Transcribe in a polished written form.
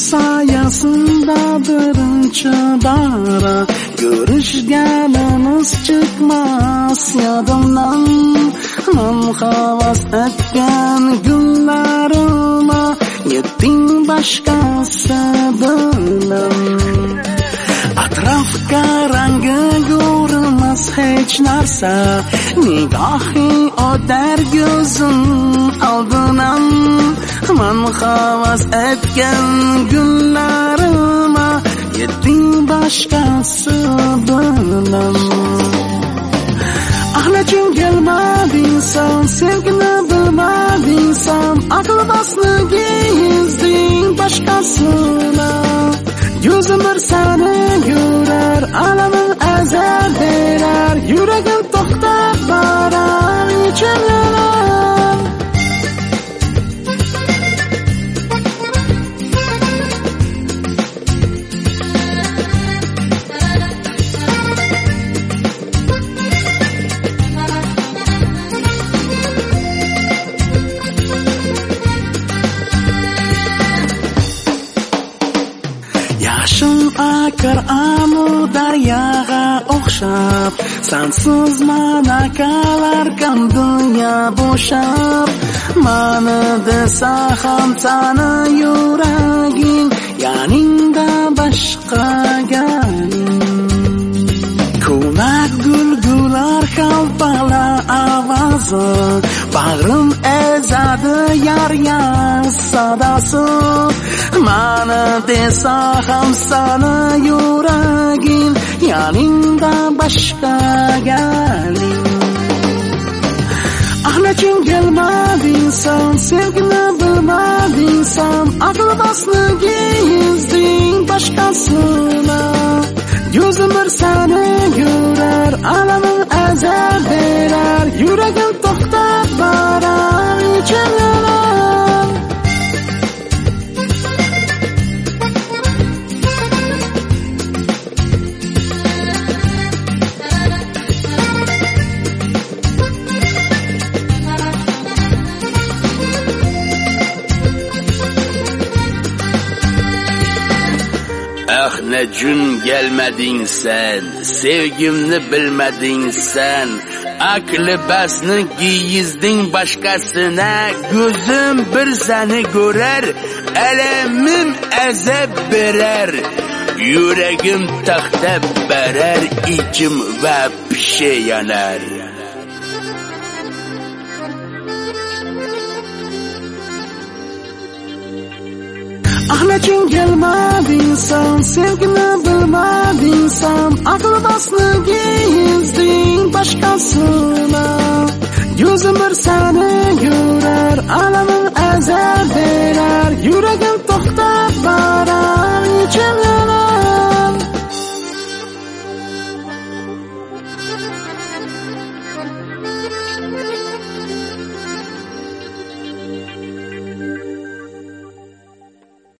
soyasında birinchi bora ko'rishganimiz chiqmas yodimdan. Men havas etgan kunlarima yetding boshqasi bilan. Atrofga rangi ko'rinmas hech narsa, nigohi o'tar ko'zim oldidan. Men havas etgan kunlarima yetding boshqasi bilan. Ahlachun kelmading san, sevgini bilmading san, aql bosligi yezding boshqasini. Ko'zim bir seni ko'rar, alamim azab berar, yuragim to'xtab borar, ichim yonar. Yashim akar amu daryoga o'xshab, sensiz manakalar kam dunyo bo'shab. Mani desa ham sani yuraging, yoningda boshqa galing. Ko'mak gulgular xalpalar ovozi, bag'rim ezadi yar sadosi. Mani desa ham sani yuraging, yoningda boshqa galing. Ahlachun kelmading san, sevgini bilmading san, aql bosligi yezding boshqasini. Ko'zim bir seni ko'rar, alamim azab berar, yuragim to'xtab borar, ichim yonar. Necun gelmedin sen, sevgimni bilmedin sen. Aklı basni giyizdin başkasına, gözüm bir seni görer, elemim azap verer. Yüreğim taxta berer, içim ve pişe yanar. Ahlachun kelmading san, sevgini bilmading san, aql bosligi yezding boshqasini. Ko'zim bir seni ko'rar, alamim azab